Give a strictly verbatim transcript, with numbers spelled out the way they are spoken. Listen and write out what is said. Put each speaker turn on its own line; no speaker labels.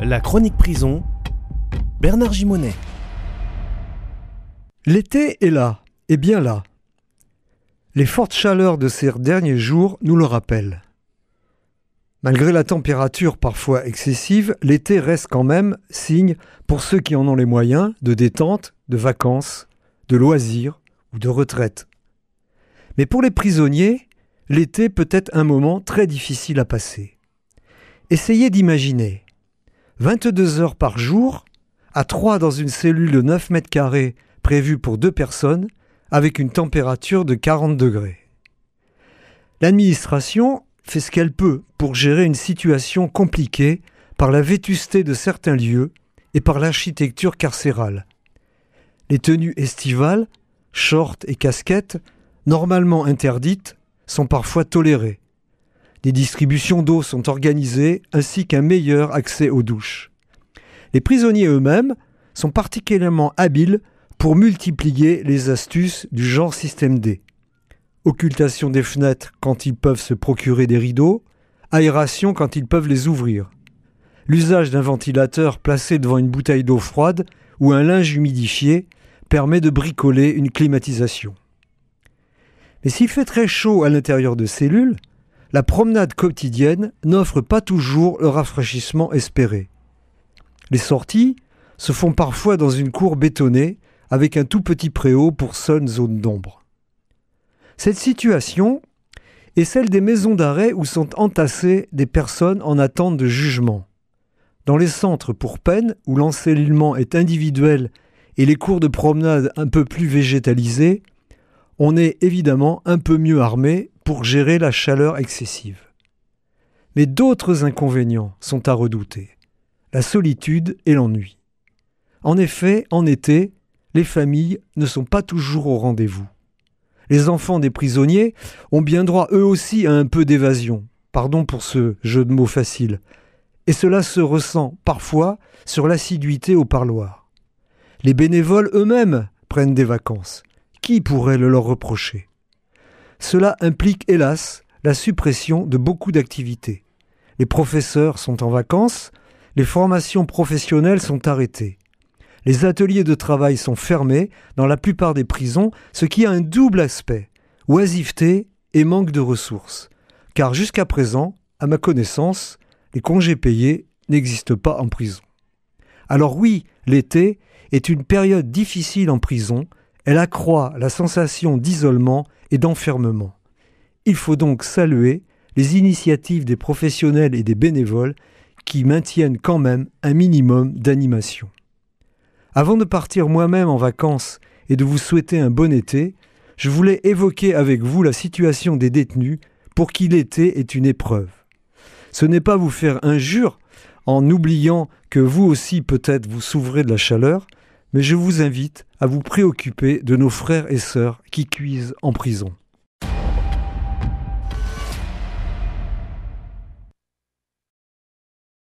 La chronique prison, Bernard Gimonet.
L'été est là, et bien là. Les fortes chaleurs de ces derniers jours nous le rappellent. Malgré la température parfois excessive, l'été reste quand même signe, pour ceux qui en ont les moyens, de détente, de vacances, de loisirs ou de retraite. Mais pour les prisonniers, l'été peut être un moment très difficile à passer. Essayez d'imaginer vingt-deux heures par jour, à trois dans une cellule de neuf mètres carrés prévue pour deux personnes, avec une température de quarante degrés. L'administration fait ce qu'elle peut pour gérer une situation compliquée par la vétusté de certains lieux et par l'architecture carcérale. Les tenues estivales, shorts et casquettes, normalement interdites, sont parfois tolérées. Des distributions d'eau sont organisées ainsi qu'un meilleur accès aux douches. Les prisonniers eux-mêmes sont particulièrement habiles pour multiplier les astuces du genre système D. Occultation des fenêtres quand ils peuvent se procurer des rideaux, aération quand ils peuvent les ouvrir. L'usage d'un ventilateur placé devant une bouteille d'eau froide ou un linge humidifié permet de bricoler une climatisation. Mais s'il fait très chaud à l'intérieur de cellules, la promenade quotidienne n'offre pas toujours le rafraîchissement espéré. Les sorties se font parfois dans une cour bétonnée avec un tout petit préau pour seule zone d'ombre. Cette situation est celle des maisons d'arrêt où sont entassées des personnes en attente de jugement. Dans les centres pour peine, où l'encellulement est individuel et les cours de promenade un peu plus végétalisés, on est évidemment un peu mieux armé pour gérer la chaleur excessive. Mais d'autres inconvénients sont à redouter. La solitude et l'ennui. En effet, en été, les familles ne sont pas toujours au rendez-vous. Les enfants des prisonniers ont bien droit eux aussi à un peu d'évasion, pardon pour ce jeu de mots facile, et cela se ressent parfois sur l'assiduité au parloir. Les bénévoles eux-mêmes prennent des vacances. Qui pourrait le leur reprocher ? Cela implique, hélas, la suppression de beaucoup d'activités. Les professeurs sont en vacances, les formations professionnelles sont arrêtées. Les ateliers de travail sont fermés dans la plupart des prisons, ce qui a un double aspect, oisiveté et manque de ressources. Car jusqu'à présent, à ma connaissance, les congés payés n'existent pas en prison. Alors oui, l'été est une période difficile en prison. Elle accroît la sensation d'isolement et d'enfermement. Il faut donc saluer les initiatives des professionnels et des bénévoles qui maintiennent quand même un minimum d'animation. Avant de partir moi-même en vacances et de vous souhaiter un bon été, je voulais évoquer avec vous la situation des détenus pour qui l'été est une épreuve. Ce n'est pas vous faire injure en oubliant que vous aussi peut-être vous souffrez de la chaleur, mais je vous invite à vous préoccuper de nos frères et sœurs qui cuisent en prison.